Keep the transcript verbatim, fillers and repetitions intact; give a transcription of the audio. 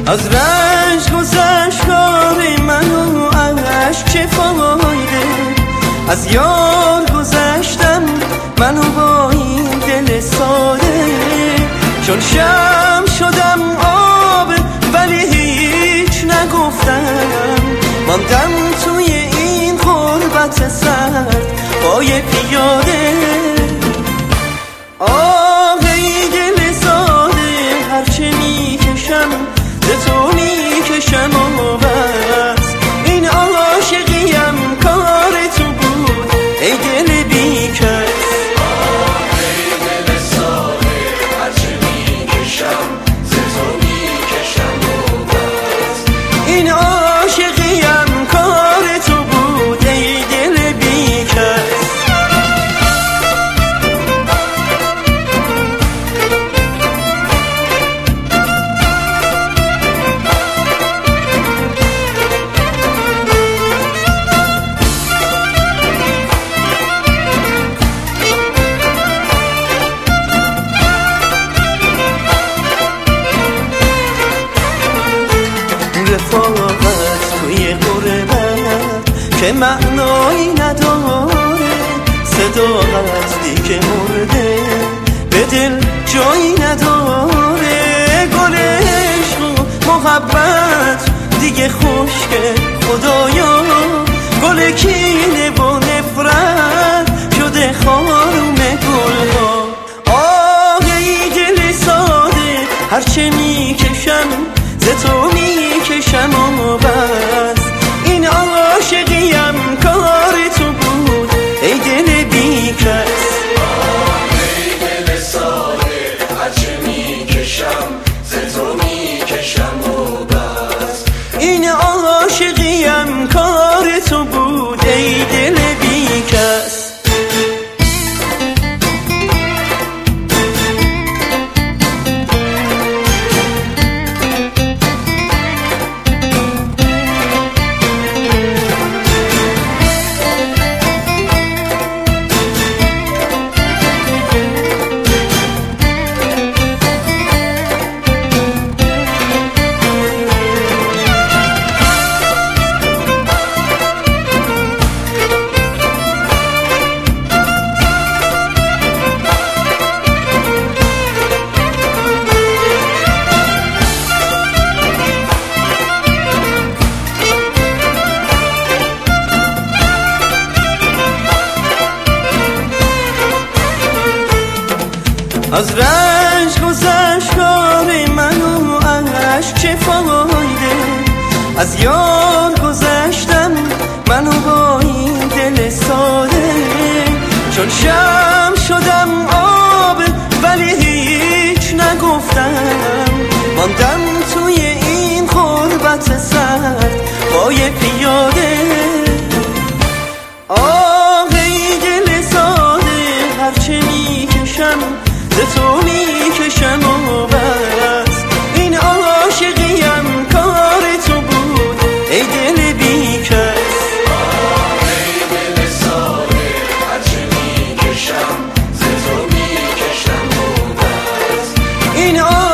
از رنج گذشت کار منو عشق چه فایده، از یار گذشتم منو با این دل ساده، چون شم شدم آب ولی هیچ نگفتم، ماندم توی این غربت سرد پای پیاده. آه ای دل ساده هرچه میکشم ز تو میکشم و بس، این عاشقیم کار تو بود ای دل بیکس. آه ای دل ساده هرچه میکشم ز تو میکشم و بس، این عاشقیم کار تو بود ای دل بیکس. رفاقت توی غربت که معنایی نداره، صداقت دیگه مرده به دل جایی نداره، گل عشق و محبت دیگه خشک خدایا، گل کینه و نفرت شده خاروم گلها. آه ای دل ساده هرچه میکشم ز تو میکشم و بس، این عاشقیم کار تو بود ای دل بیکس. آه ای دل ساده هرچه میکشم ز تو میکشم و بس، این عاشقیم کار تو بود ای دل بیکس. از رنج گذشت کار منو عشق چه فایده، از یار گذشتم منو با این دل ساده، چون شم شدم آب ولی هیچ نگفتم، ماندم توی این غربت سرد پای پیاده. آه ای دل ساده هرچه میکشم ز تو میکشم و بس، این عاشقیم کار تو بود ای دل بیکس. آه ای دل ساده هرچه میکشم ز تو میکشم و بس، این